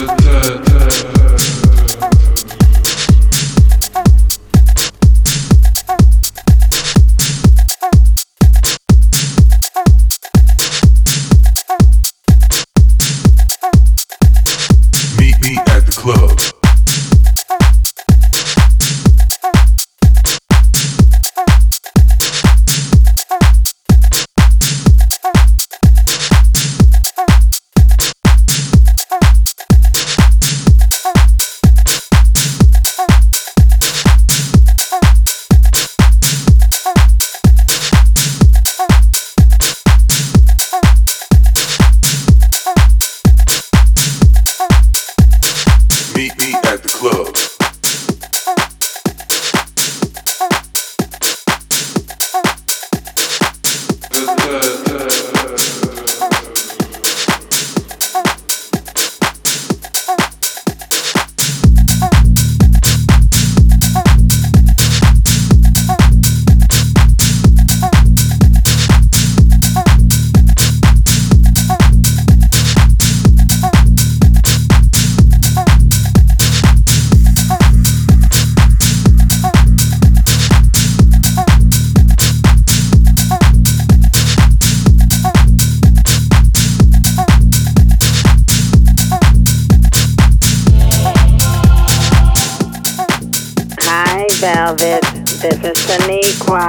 Velvet, this is Saniqua.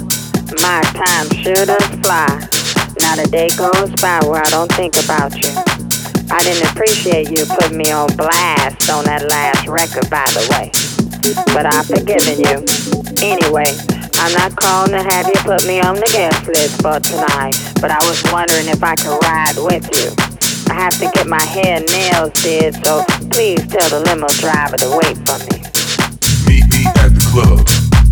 My time sure does fly. Not a day goes by where I don't think about you. I didn't appreciate you putting me on blast on that last record, by the way. But I've forgiven you. Anyway, I'm not calling to have you put me on the guest list for tonight, but I was wondering if I could ride with you. I have to get my hair and nails did, so please tell the limo driver to wait for me. Meet me at the club.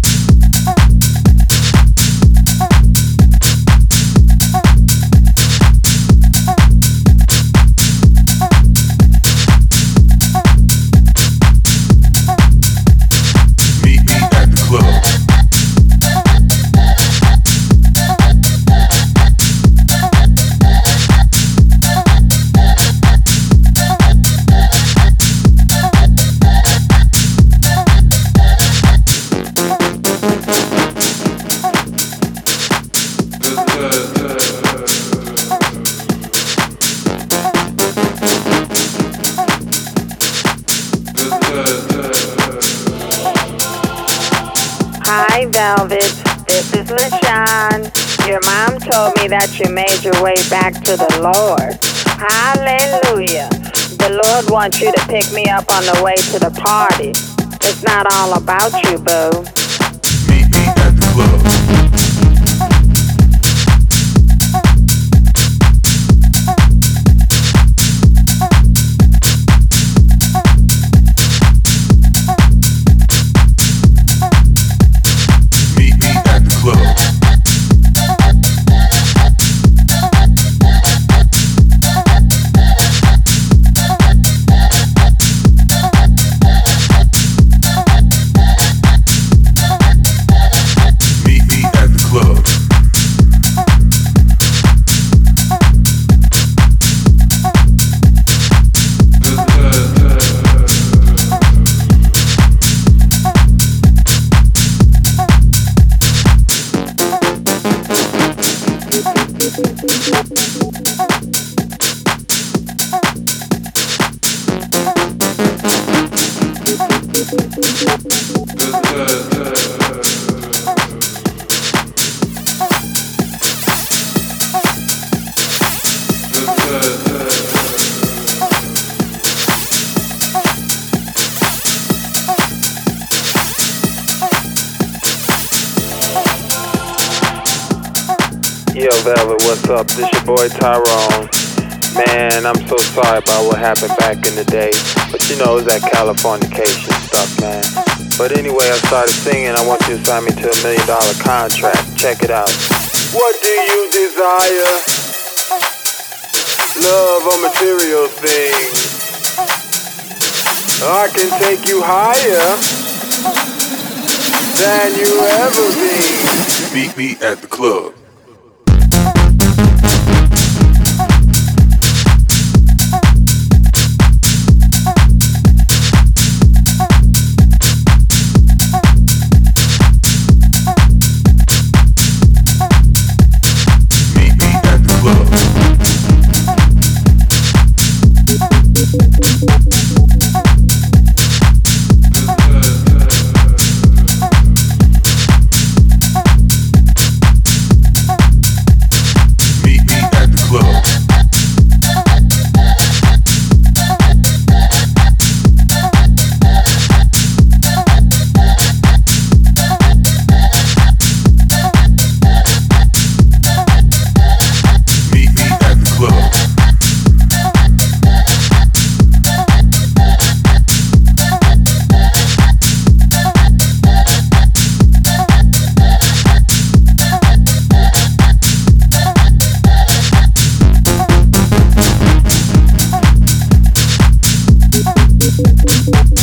Hi, Velvet. This is LaShawn. Your mom told me that you made your way back to the Lord. Hallelujah. The Lord wants you to pick me up on the way to the party. It's not all about you, boo. Meet me at the club. Yo, Velvet, what's up? This your boy Tyrone. Man, I'm so sorry about what happened back in the day. But you know, it was that Californication stuff, man. But anyway, I started singing. I want you to sign me to $1 million contract. Check it out. What do you desire? Love or material things? I can take you higher than you ever been. Meet me at the club. We'll be right back.